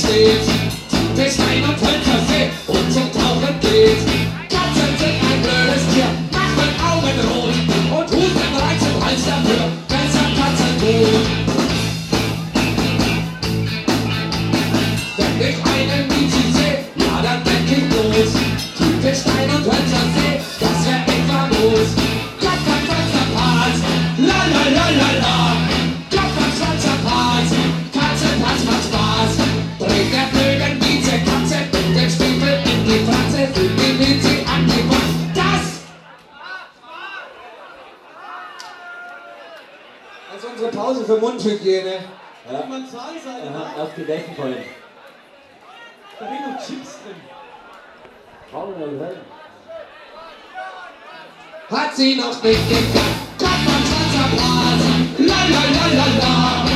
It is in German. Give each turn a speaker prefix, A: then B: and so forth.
A: steht, bis Stein und Hölzer See und zum Tauchen geht. Katzen sind ein blödes Tier, machen Augen rot und Husten reizt im Hals dafür, wenn's an Katzen tut. Wenn ich einen Miezi seh, ja dann denk ich los. Typisch Stein und Hölzer See, das wär echt famos. Klopf-Klopf-Klopf-Klopf-Hals, la la la la la. Klopf-Klopf-Klopf-Klopf-Hals, Katzentanz macht Spaß. Bringt der blöden Mieze Katze mit dem Stiefel in die Fratze, fühlt die Mieze an die Wand. Das! Das ist unsere Pause für Mundhygiene.
B: Ja. Kann man Zahl sein?
C: Aha, auf die Decken fallen.
B: Da sind noch Chips drin.
A: Hat sie noch nicht gekannt, Kopf und Schwanz am Hals, la la la la la.